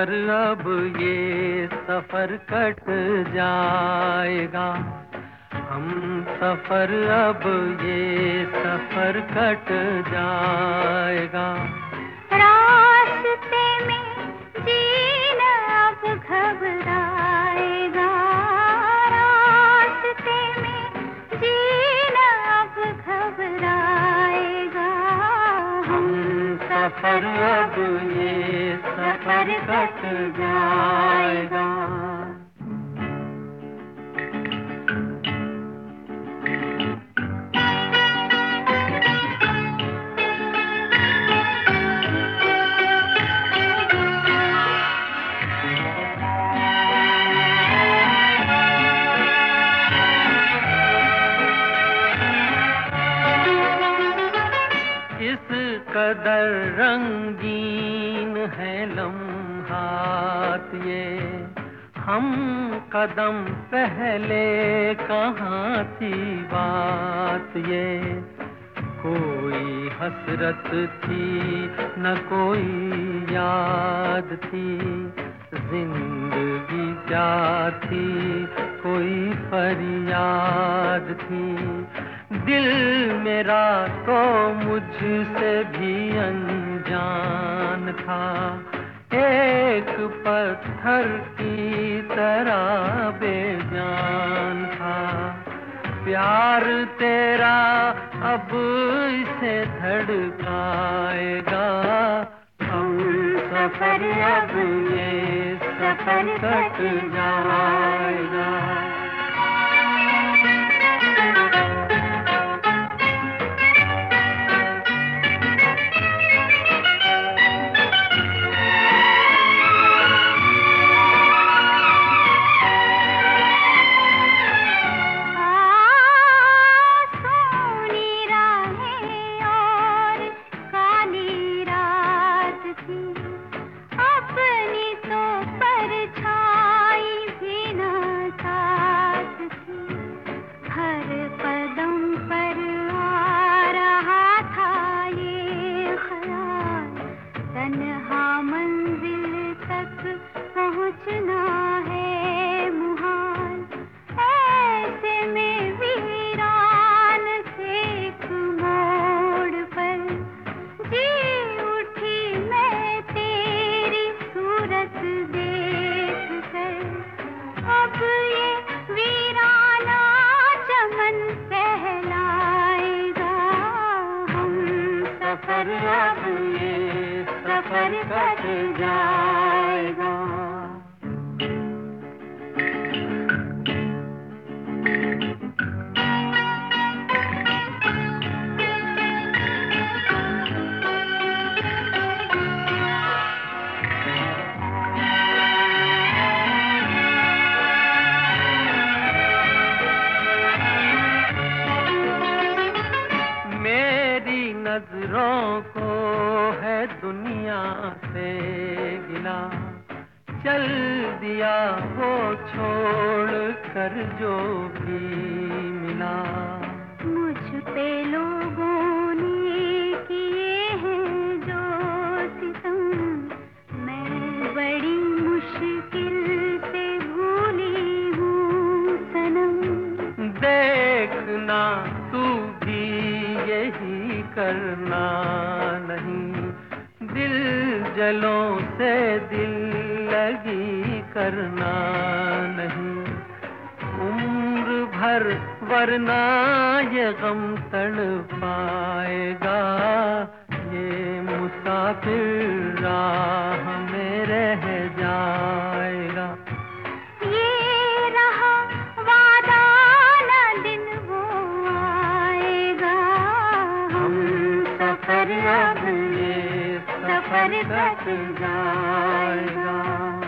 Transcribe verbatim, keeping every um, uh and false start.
सफर अब ये सफर कट जाएगा, हम सफर अब ये सफर कट जाएगा। रास्ते में जीना अब घबराएगा, रास्ते में जीना अब घबराएगा। हम सफर अब ये सफर कट जाएगा। इस कदर रंगीन है लम्हात ये, हम कदम पहले कहाँ थी बात ये। कोई हसरत थी न कोई याद थी, जिंदगी क्या थी कोई फरियाद थी। दिल मेरा तो मुझसे भी अनजान था, एक पत्थर की तरह बेजान था। प्यार तेरा अब इसे धड़काएगा, हम सफर अब ये सफर कट जाएगा। पहुँचना है मुहाल, ऐसे में वीरान से एक मोड़ पर जी उठी मैं तेरी सूरत देख कर। अब ये वीराना चमन कहलाएगा, हम सफर अब ये सफर कट जाएगा। मेरी नजरों को है दुनिया से गिला, चल दिया वो छोड़ कर जो भी मिला। मुझ पे लोगों ने किए हैं जो सितम, मैं बड़ी मुश्किल से भूली हूँ सनम। देखना तू भी यही करना नहीं, दिल जलों से दिल लगी करना नहीं। उम्र भर वरना ये गम तड़पाएगा, ये मुसाफिर राह में रह जाएगा। ये रहा वादा न दिन वो आएगा, हम सफर अब ये सफर कट जाएगा।